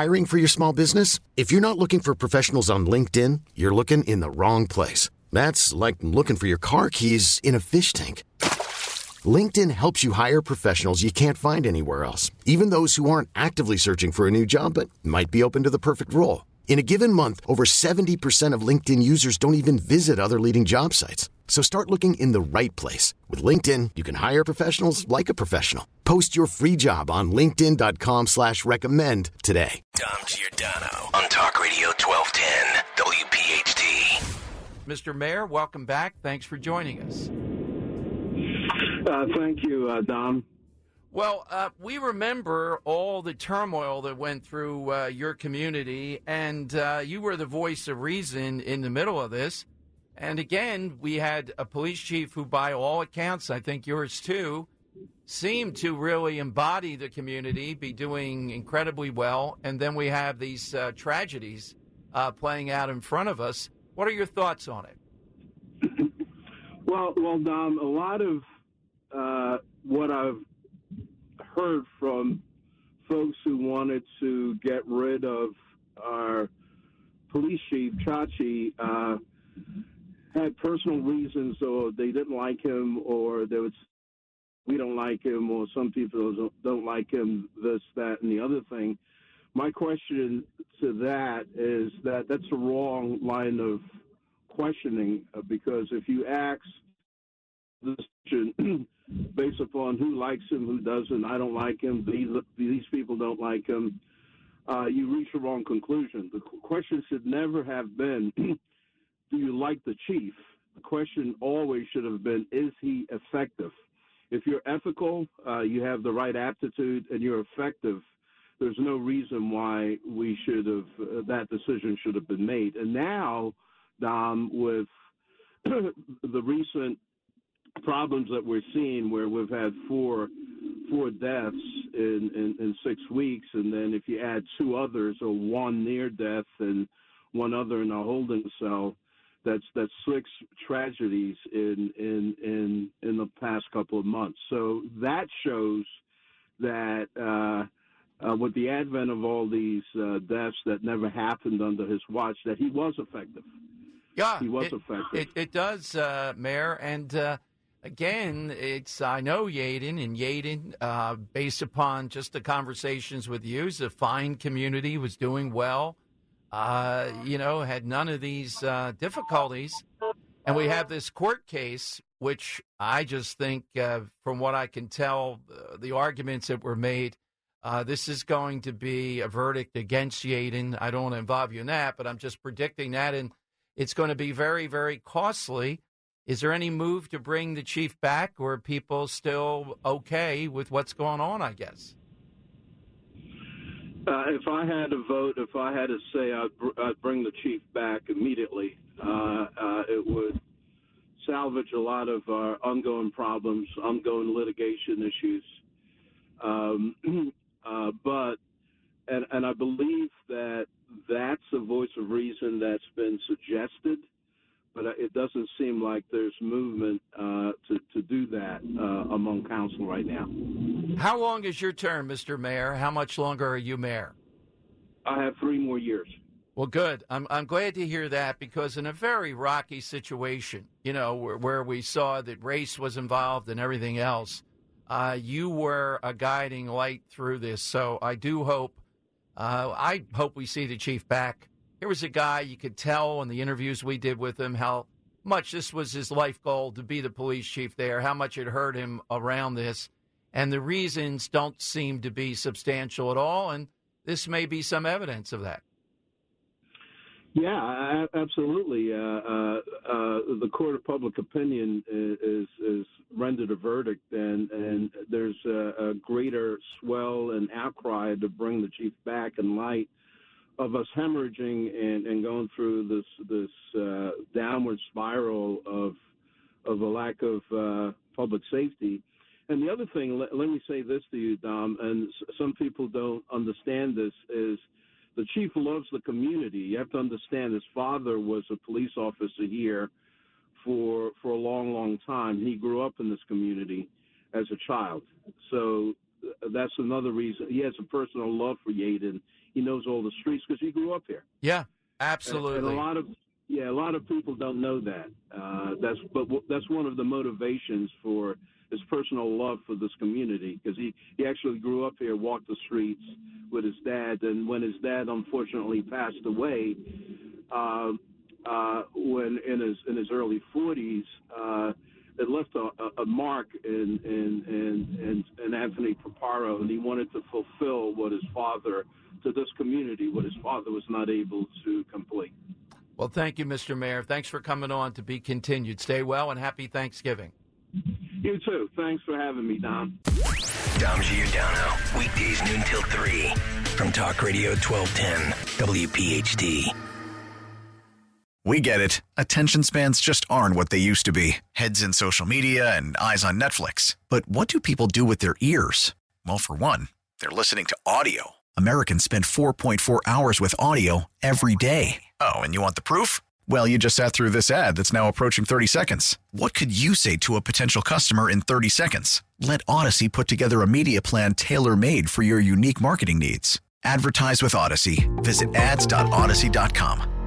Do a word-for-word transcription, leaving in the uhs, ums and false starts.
Hiring for your small business? If you're not looking for professionals on LinkedIn, you're looking in the wrong place. That's like looking for your car keys in a fish tank. LinkedIn helps you hire professionals you can't find anywhere else, even those who aren't actively searching for a new job but might be open to the perfect role. In a given month, over seventy percent of LinkedIn users don't even visit other leading job sites. So start looking in the right place. With LinkedIn, you can hire professionals like a professional. Post your free job on linkedin.com slash recommend today. Dom Giordano on Talk Radio twelve ten W P H T. Mister Mayor, welcome back. Thanks for joining us. Uh, thank you, uh, Dom. Well, uh, we remember all the turmoil that went through uh, your community, and uh, you were the voice of reason in the middle of this. And again, we had a police chief who, by all accounts, I think yours too, seemed to really embody the community, be doing incredibly well. And then we have these uh, tragedies uh, playing out in front of us. What are your thoughts on it? Well, well, Dom, a lot of uh, what I've heard from folks who wanted to get rid of our police chief, Chachi, uh, had personal reasons, or they didn't like him, or there was, we don't like him, or some people don't, don't like him, this, that, and the other thing. My question to that is that that's a wrong line of questioning, uh, because if you ask this question based upon who likes him, who doesn't, I don't like him, these, these people don't like him, uh, you reach the wrong conclusion. The question should never have been, do you like the chief? The question always should have been, is he effective? If you're ethical, uh, you have the right aptitude, and you're effective, there's no reason why we should have, uh, that decision should have been made. And now, Dom, with the recent problems that we're seeing, where we've had four four deaths in, in, in six weeks, and then if you add two others, or one near death and one other in a holding cell, that's that's six tragedies in in in in the past couple of months. So that shows that uh, uh, with the advent of all these uh, deaths that never happened under his watch, that he was effective. Yeah, he was it, effective. It, it does, uh, Mayor, and. Uh... Again, it's I know Yeadon, and Yeadon, uh, based upon just the conversations with you, is a fine community, was doing well, uh, you know, had none of these uh, difficulties. And we have this court case, which I just think, uh, from what I can tell, uh, the arguments that were made, uh, this is going to be a verdict against Yeadon. I don't want to involve you in that, but I'm just predicting that, and it's going to be very, very costly. Is there any move to bring the chief back, or are people still okay with what's going on, I guess? Uh, if I had to vote, if I had to say, I'd, br- I'd bring the chief back immediately. Uh, uh, it would salvage a lot of our ongoing problems, ongoing litigation issues. Um, uh, but, and, and I believe that that's a voice of reason that's been suggested. But it doesn't seem like there's movement uh, to, to do that uh, among council right now. How long is your term, Mister Mayor? How much longer are you mayor? I have three more years. Well, good. I'm I'm glad to hear that, because in a very rocky situation, you know, where, where we saw that race was involved and everything else, uh, you were a guiding light through this. So I do hope, uh, I hope we see the chief back. Here was a guy, you could tell in the interviews we did with him how much this was his life goal, to be the police chief there, how much it hurt him around this. And the reasons don't seem to be substantial at all, and this may be some evidence of that. Yeah, absolutely. Uh, uh, uh, the court of public opinion is, is rendered a verdict, and, and there's a, a greater swell and outcry to bring the chief back in light of us hemorrhaging and, and going through this this uh, downward spiral of of a lack of uh, public safety. And the other thing, let, let me say this to you, Dom, and s- some people don't understand this, is the chief loves the community. You have to understand his father was a police officer here for for a long, long time. He grew up in this community as a child. So that's another reason. He has a personal love for Yeadon, he knows all the streets because he grew up here. Yeah, absolutely. And, and a lot of yeah, a lot of people don't know that. Uh, that's but w- that's one of the motivations for his personal love for this community, because he, he actually grew up here, walked the streets with his dad, and when his dad unfortunately passed away, uh, uh, when in his in his early forties, uh, it left a, a mark in in, in in in Anthony Paparo, and he wanted to fulfill what his father to this community, what his father was not able to complete. Well, thank you, Mister Mayor. Thanks for coming on. To be continued. Stay well and happy Thanksgiving. You too. Thanks for having me, Dom. Dom Giordano, weekdays noon till three from Talk Radio twelve ten W P H T. We get it. Attention spans just aren't what they used to be. Heads in social media and eyes on Netflix. But what do people do with their ears? Well, for one, they're listening to audio. Americans spend four point four hours with audio every day. Oh, and you want the proof? Well, you just sat through this ad that's now approaching thirty seconds. What could you say to a potential customer in thirty seconds? Let Odyssey put together a media plan tailor-made for your unique marketing needs. Advertise with Odyssey. Visit ads dot odyssey dot com.